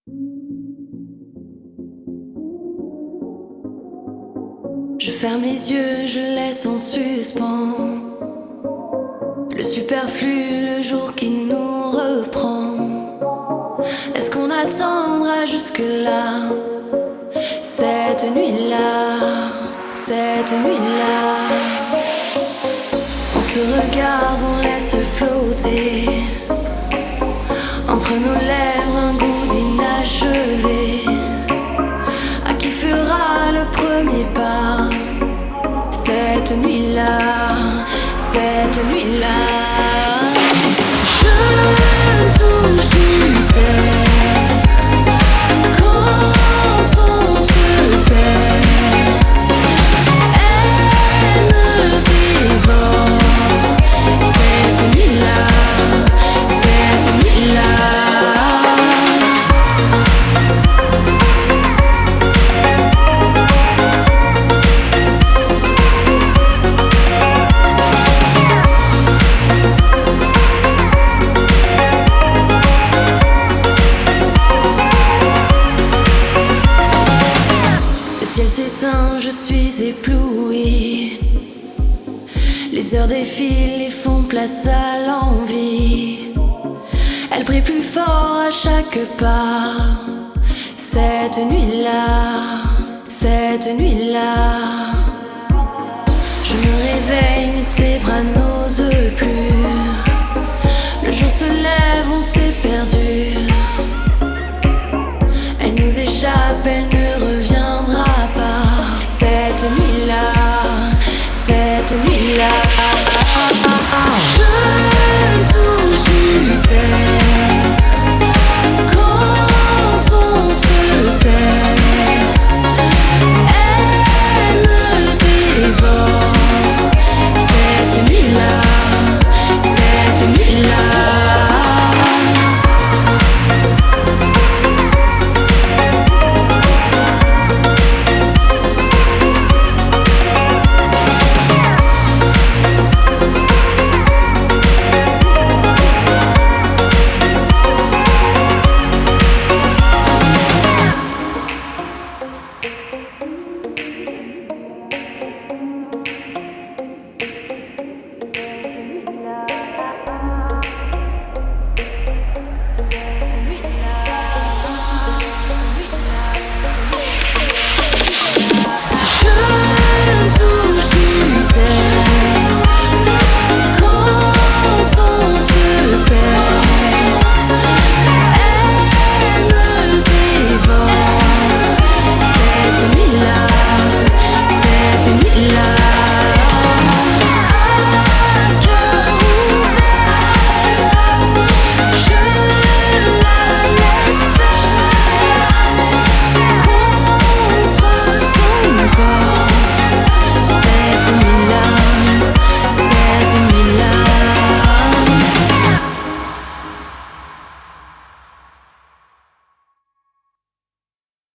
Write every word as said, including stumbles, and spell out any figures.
Je ferme les yeux, je laisse en suspens le superflu, le jour qui nous reprend. Est-ce qu'on attendra jusque-là? Cette nuit-là, cette nuit-là, on se regarde, on laisse flotter entre nos lèvres un goût d'inachevé. À qui fera le premier pas? Cette nuit-là, cette nuit-là, je touche du terre quand on se perd. Elle me dévore. Cette nuit-là, cette nuit-là. Je suis éblouie. Les heures défilent et font place à l'envie. Elle brille plus fort à chaque pas. Cette nuit-là, cette nuit-là, je me réveille mais tes bras n'osent plus. Le jour se lève, on s'est perdu. Elle nous échappe, elle